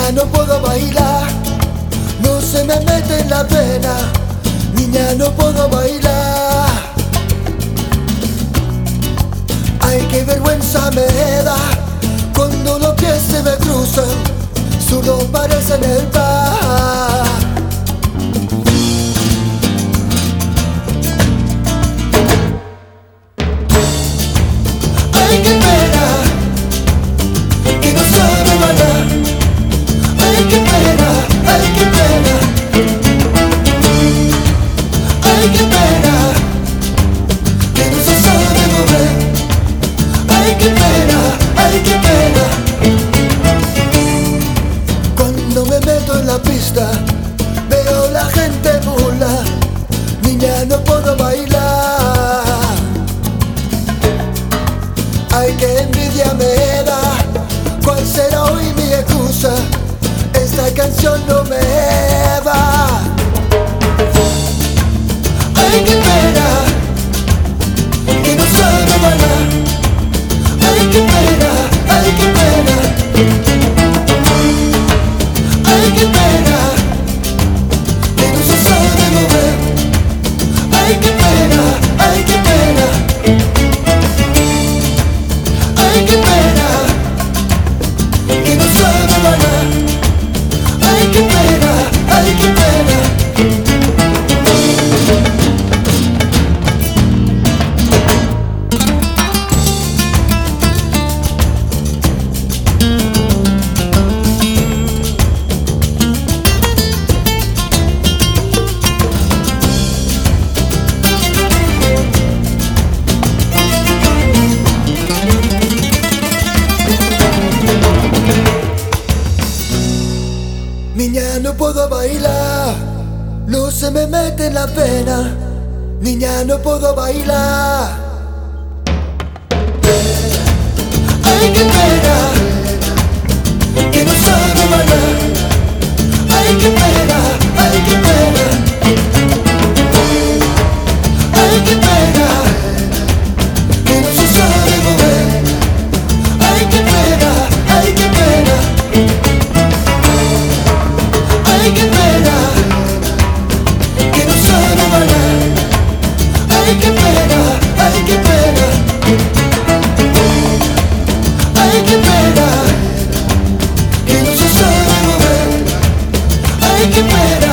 Niña, no puedo bailar, no se me mete en la pena. Niña, no puedo bailar. Ay, qué vergüenza me da cuando los pies se me cruzan, sudor parece en el bar. Ay, qué pena que no sabe bailar. Ay, qué pena, ay, qué pena. Ay, qué pena que no se sabe mover. Ay, qué pena, ay, qué pena. Cuando me meto en la pista veo la gente burla. Niña, no puedo bailar. Ay, qué envidia me da. ¿Cuál será hoy mi excusa? Esta canción no me va. Ay, qué pena que no sabe bailar. Ay, qué pena, ay, qué pena. Ay, qué pena que no se sabe mover. Ay, qué pena, ay, qué pena. Ay, qué pena que no sabe bailar. Ay, qué pena, ay, qué pena. Niña, no puedo bailar, no se me mete en la pena. Niña, no puedo bailar. Ay, qué pena que no sabe bailar. Ay, qué pena, ay, qué pena. Ay, qué pena que no se sabe mover. Ay, qué pena, ay, qué pena. Ay, qué pena que no sabe bailar. Ay, qué pena, ay, qué pena. Ay, qué pena que no se sabe mover. Ay, qué pena.